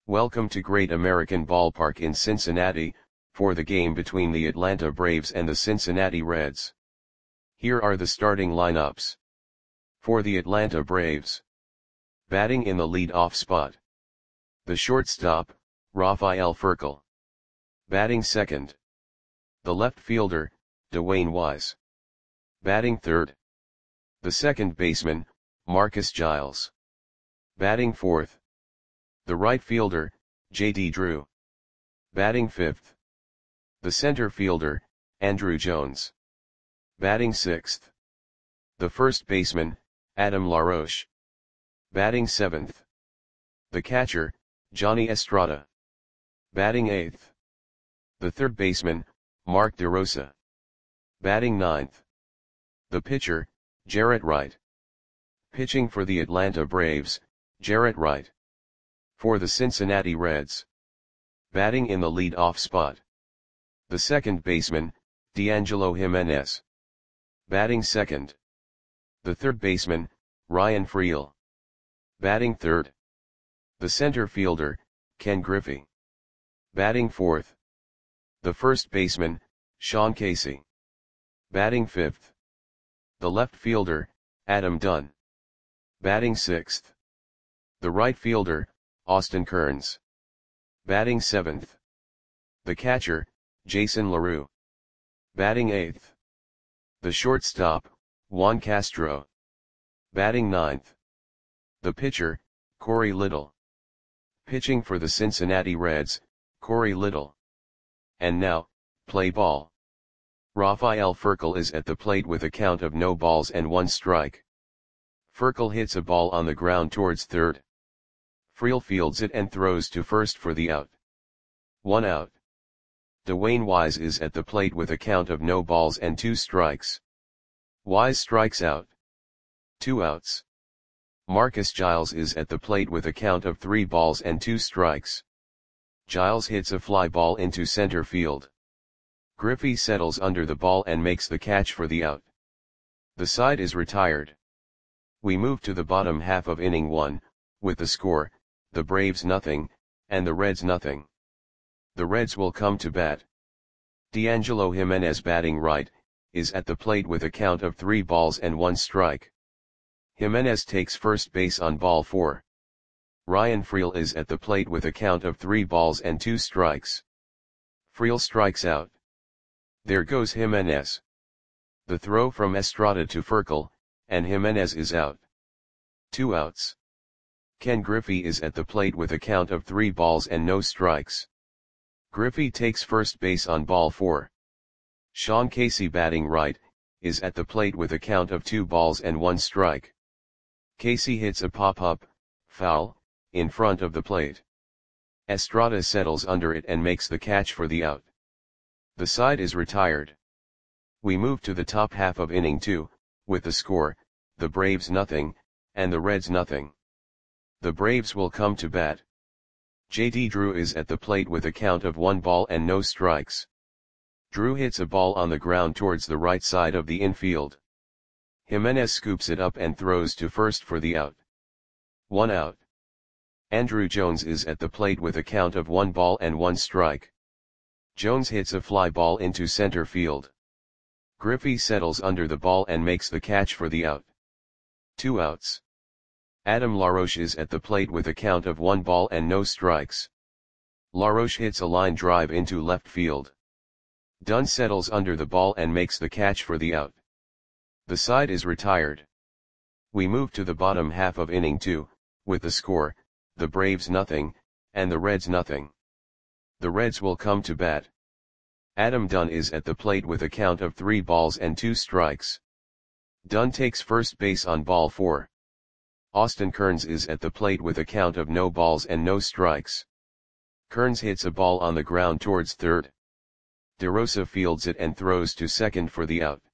Welcome to Great American Ballpark in Cincinnati, for the game between the Atlanta Braves and the Cincinnati Reds. Here are the starting lineups. For the Atlanta Braves. Batting in the lead-off spot. The shortstop, Rafael Furcal. Batting second. The left fielder, Dwayne Wise. Batting third. The second baseman, Marcus Giles. Batting fourth. The right fielder, J.D. Drew. Batting fifth. The center fielder, Andruw Jones. Batting sixth. The first baseman, Adam LaRoche. Batting seventh. The catcher, Johnny Estrada. Batting eighth. The third baseman, Mark DeRosa. Batting ninth. The pitcher, Jarrett Wright. Pitching for the Atlanta Braves, Jarrett Wright. For the Cincinnati Reds. Batting in the lead-off spot. The second baseman, D'Angelo Jimenez. Batting second. The third baseman, Ryan Freel. Batting third. The center fielder, Ken Griffey. Batting fourth. The first baseman, Sean Casey. Batting fifth. The left fielder, Adam Dunn. Batting sixth. The right fielder, Austin Kearns. Batting seventh. The catcher, Jason LaRue. Batting eighth. The shortstop, Juan Castro. Batting ninth. The pitcher, Corey Little. Pitching for the Cincinnati Reds, Corey Little. And now, play ball. Rafael Furcal is at the plate with a count of no balls and 1 strike. Furcal hits a ball on the ground towards third. Freel fields it and throws to first for the out. 1 out. Dwayne Wise is at the plate with a count of no balls and 2 strikes. Wise strikes out. 2 outs. Marcus Giles is at the plate with a count of 3 balls and 2 strikes. Giles hits a fly ball into center field. Griffey settles under the ball and makes the catch for the out. The side is retired. We move to the bottom half of inning 1, with the score, the Braves nothing, and the Reds nothing. The Reds will come to bat. D'Angelo Jimenez batting right, is at the plate with a count of 3 balls and 1 strike. Jimenez takes first base on ball 4. Ryan Freel is at the plate with a count of 3 balls and 2 strikes. Freel strikes out. There goes Jimenez. The throw from Estrada to Furcal, and Jimenez is out. 2 outs. Ken Griffey is at the plate with a count of 3 balls and no strikes. Griffey takes first base on ball 4. Sean Casey batting right, is at the plate with a count of 2 balls and 1 strike. Casey hits a pop-up, foul, in front of the plate. Estrada settles under it and makes the catch for the out. The side is retired. We move to the top half of inning 2, with the score, the Braves nothing, and the Reds nothing. The Braves will come to bat. J.D. Drew is at the plate with a count of 1 ball and no strikes. Drew hits a ball on the ground towards the right side of the infield. Jimenez scoops it up and throws to first for the out. 1 out. Andruw Jones is at the plate with a count of 1 ball and 1 strike. Jones hits a fly ball into center field. Griffey settles under the ball and makes the catch for the out. 2 outs. Adam LaRoche is at the plate with a count of 1 ball and no strikes. LaRoche hits a line drive into left field. Dunn settles under the ball and makes the catch for the out. The side is retired. We move to the bottom half of inning 2, with the score, the Braves nothing, and the Reds nothing. The Reds will come to bat. Adam Dunn is at the plate with a count of 3 balls and 2 strikes. Dunn takes first base on ball 4. Austin Kearns is at the plate with a count of no balls and no strikes. Kearns hits a ball on the ground towards third. DeRosa fields it and throws to second for the out.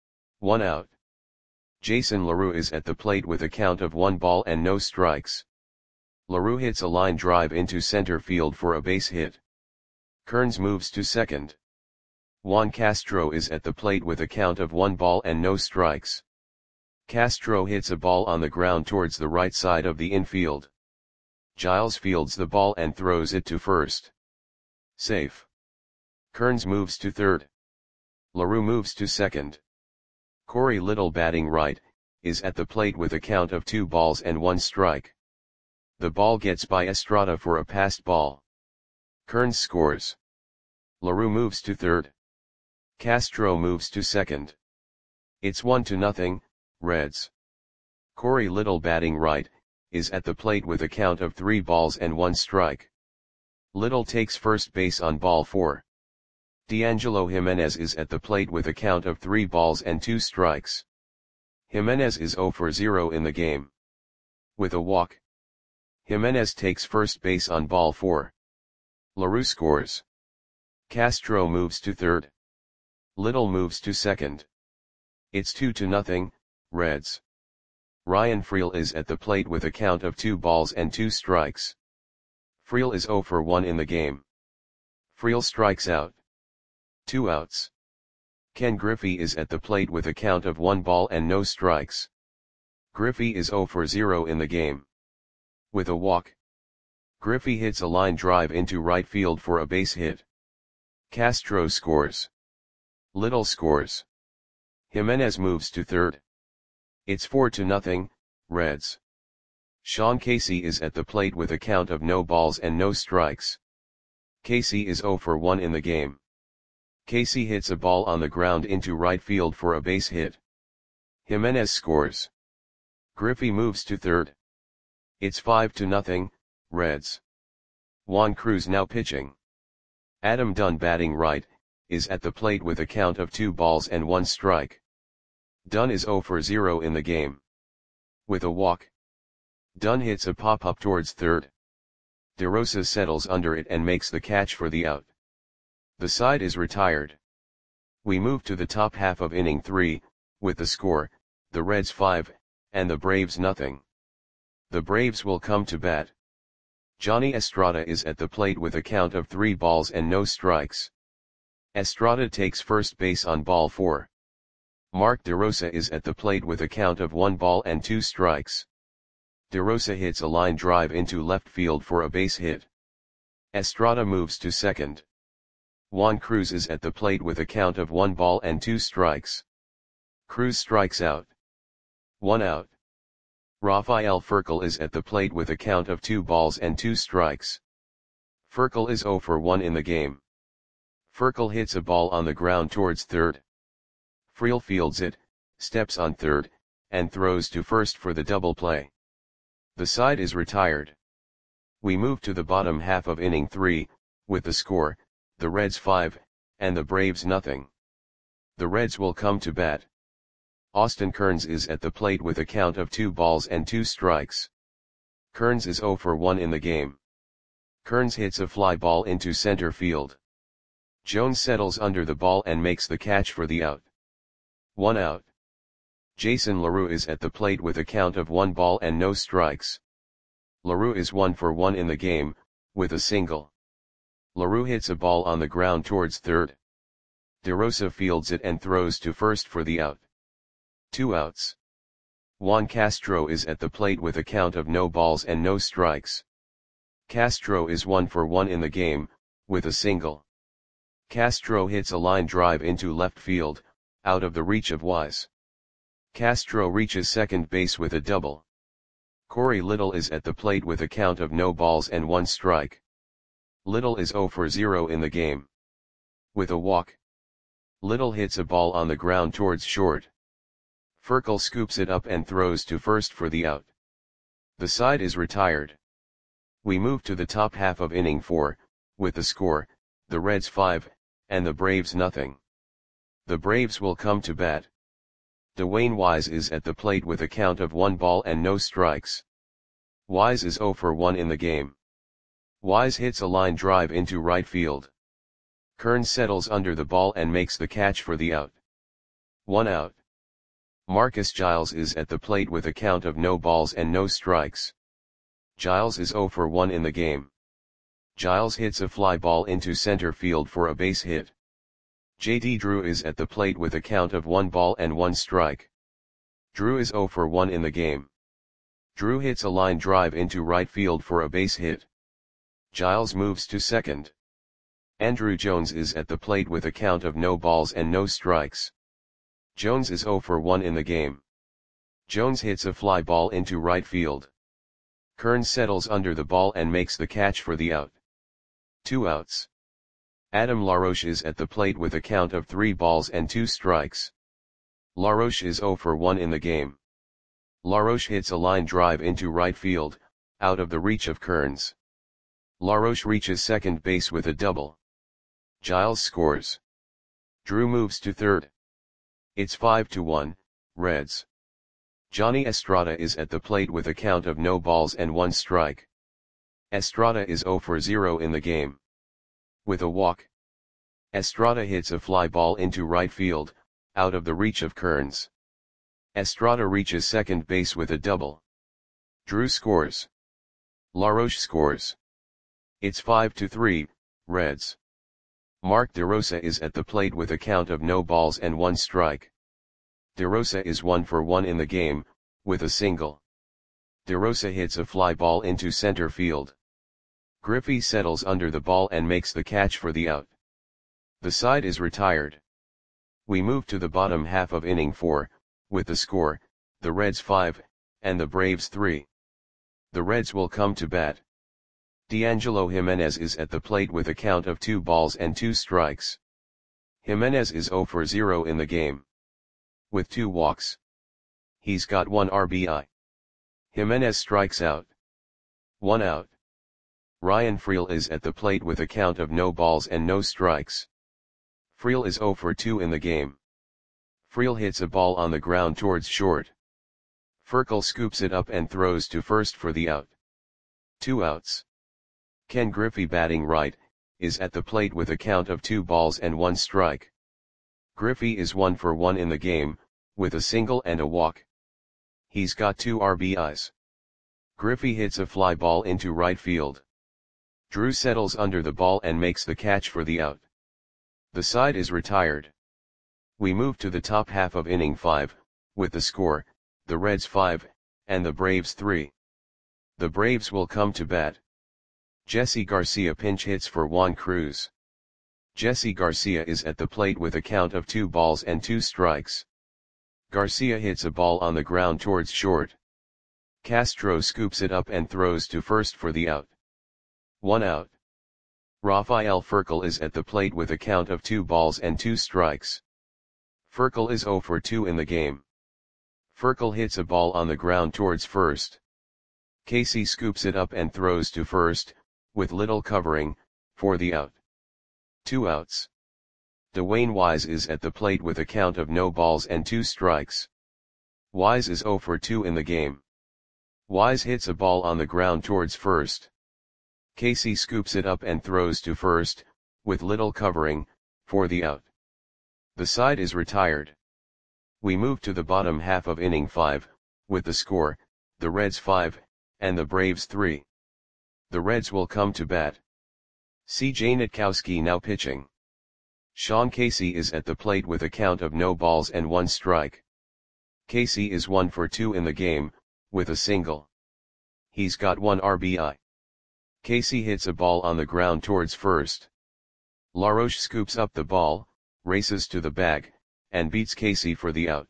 1 out. Jason LaRue is at the plate with a count of 1 ball and no strikes. LaRue hits a line drive into center field for a base hit. Kearns moves to second. Juan Castro is at the plate with a count of 1 ball and no strikes. Castro hits a ball on the ground towards the right side of the infield. Giles fields the ball and throws it to first. Safe. Kearns moves to third. LaRue moves to second. Corey Little, batting right, is at the plate with a count of 2 balls and 1 strike. The ball gets by Estrada for a passed ball. Kearns scores. LaRue moves to third. Castro moves to second. It's 1-0, Reds. Corey Little, batting right, is at the plate with a count of 3 balls and 1 strike. Little takes first base on ball 4. D'Angelo Jimenez is at the plate with a count of 3 balls and 2 strikes. Jimenez is 0 for 0 in the game. With a walk, Jimenez takes first base on ball 4. LaRue scores. Castro moves to third. Little moves to second. It's 2-0, Reds. Ryan Freel is at the plate with a count of 2 balls and 2 strikes. Freel is 0 for 1 in the game. Freel strikes out. 2 outs. Ken Griffey is at the plate with a count of 1 ball and no strikes. Griffey is 0 for 0 in the game. With a walk, Griffey hits a line drive into right field for a base hit. Castro scores. Little scores. Jimenez moves to third. It's 4-0, Reds. Sean Casey is at the plate with a count of no balls and no strikes. Casey is 0 for 1 in the game. Casey hits a ball on the ground into right field for a base hit. Jimenez scores. Griffey moves to third. It's 5-0, Reds. Juan Cruz now pitching. Adam Dunn, batting right, is at the plate with a count of 2 balls and 1 strike. Dunn is 0 for 0 in the game. With a walk, Dunn hits a pop-up towards third. DeRosa settles under it and makes the catch for the out. The side is retired. We move to the top half of inning 3, with the score, the Reds 5, and the Braves 0. The Braves will come to bat. Johnny Estrada is at the plate with a count of 3 balls and no strikes. Estrada takes first base on ball 4. Mark DeRosa is at the plate with a count of 1 ball and 2 strikes. DeRosa hits a line drive into left field for a base hit. Estrada moves to second. Juan Cruz is at the plate with a count of 1 ball and 2 strikes. Cruz strikes out. 1 out. Rafael Furcal is at the plate with a count of 2 balls and 2 strikes. Furcal is 0 for 1 in the game. Furcal hits a ball on the ground towards third. Freel fields it, steps on third, and throws to first for the double play. The side is retired. We move to the bottom half of inning 3, with the score, the Reds 5, and the Braves 0. The Reds will come to bat. Austin Kearns is at the plate with a count of 2 balls and 2 strikes. Kearns is 0 for 1 in the game. Kearns hits a fly ball into center field. Jones settles under the ball and makes the catch for the out. 1 out. Jason LaRue is at the plate with a count of 1 ball and no strikes. LaRue is 1 for 1 in the game, with a single. LaRue hits a ball on the ground towards third. DeRosa fields it and throws to first for the out. 2 outs. Juan Castro is at the plate with a count of no balls and no strikes. Castro is 1 for 1 in the game, with a single. Castro hits a line drive into left field, out of the reach of Wise. Castro reaches second base with a double. Corey Little is at the plate with a count of no balls and 1 strike. Little is 0 for 0 in the game. With a walk, Little hits a ball on the ground towards short. Furcal scoops it up and throws to first for the out. The side is retired. We move to the top half of inning 4, with the score, the Reds 5, and the Braves 0. The Braves will come to bat. Dwayne Wise is at the plate with a count of 1 ball and no strikes. Wise is 0 for 1 in the game. Wise hits a line drive into right field. Kearns settles under the ball and makes the catch for the out. 1 out. Marcus Giles is at the plate with a count of no balls and no strikes. Giles is 0 for 1 in the game. Giles hits a fly ball into center field for a base hit. J.D. Drew is at the plate with a count of 1 ball and 1 strike. Drew is 0 for 1 in the game. Drew hits a line drive into right field for a base hit. Giles moves to second. Andruw Jones is at the plate with a count of no balls and no strikes. Jones is 0 for 1 in the game. Jones hits a fly ball into right field. Kearns settles under the ball and makes the catch for the out. 2 outs. Adam LaRoche is at the plate with a count of 3 balls and 2 strikes. LaRoche is 0 for 1 in the game. LaRoche hits a line drive into right field, out of the reach of Kearns. LaRoche reaches second base with a double. Giles scores. Drew moves to third. It's 5-1, Reds. Johnny Estrada is at the plate with a count of no balls and 1 strike. Estrada is 0 for 0 in the game. With a walk, Estrada hits a fly ball into right field, out of the reach of Kearns. Estrada reaches second base with a double. Drew scores. LaRoche scores. It's 5-3, Reds. Mark DeRosa is at the plate with a count of no balls and 1 strike. DeRosa is 1 for 1 in the game, with a single. DeRosa hits a fly ball into center field. Griffey settles under the ball and makes the catch for the out. The side is retired. We move to the bottom half of inning 4, with the score, the Reds 5, and the Braves 3. The Reds will come to bat. D'Angelo Jimenez is at the plate with a count of 2 balls and 2 strikes. Jimenez is 0 for 0 in the game. With 2 walks. He's got 1 RBI. Jimenez strikes out. 1 out. Ryan Freel is at the plate with a count of no balls and no strikes. Freel is 0 for 2 in the game. Freel hits a ball on the ground towards short. Furkel scoops it up and throws to first for the out. 2 outs. Ken Griffey, batting right, is at the plate with a count of 2 balls and 1 strike. Griffey is 1 for 1 in the game, with a single and a walk. He's got 2 RBIs. Griffey hits a fly ball into right field. Drew settles under the ball and makes the catch for the out. The side is retired. We move to the top half of inning 5, with the score, the Reds 5, and the Braves 3. The Braves will come to bat. Jesse Garcia pinch hits for Juan Cruz. Jesse Garcia is at the plate with a count of 2 balls and 2 strikes. Garcia hits a ball on the ground towards short. Castro scoops it up and throws to first for the out. 1 out. Rafael Furkel is at the plate with a count of 2 balls and 2 strikes. Furkel is 0 for 2 in the game. Furkel hits a ball on the ground towards first. Casey scoops it up and throws to first, with little covering, for the out. 2 outs. Dwayne Wise is at the plate with a count of no balls and 2 strikes. Wise is 0 for 2 in the game. Wise hits a ball on the ground towards first. Casey scoops it up and throws to first, with little covering, for the out. The side is retired. We move to the bottom half of inning 5, with the score, the Reds 5, and the Braves 3. The Reds will come to bat. C.J. Nitkowski now pitching. Sean Casey is at the plate with a count of no balls and 1 strike. Casey is 1 for 2 in the game, with a single. He's got 1 RBI. Casey hits a ball on the ground towards first. LaRoche scoops up the ball, races to the bag, and beats Casey for the out.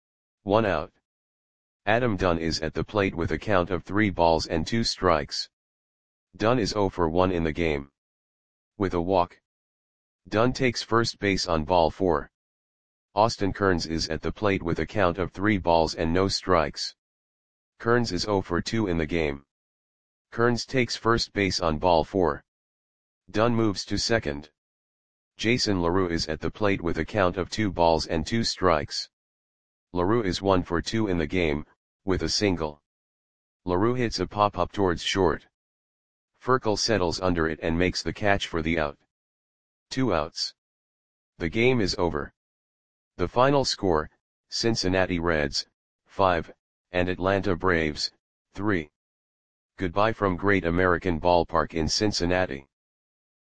1 out. Adam Dunn is at the plate with a count of 3 balls and 2 strikes. Dunn is 0 for 1 in the game. With a walk. Dunn takes first base on ball 4. Austin Kearns is at the plate with a count of 3 balls and no strikes. Kearns is 0 for 2 in the game. Kearns takes first base on ball 4. Dunn moves to second. Jason LaRue is at the plate with a count of 2 balls and 2 strikes. LaRue is 1 for 2 in the game, with a single. LaRue hits a pop-up towards short. Furkel settles under it and makes the catch for the out. 2 outs. The game is over. The final score, Cincinnati Reds, 5, and Atlanta Braves, 3. Goodbye from Great American Ballpark in Cincinnati.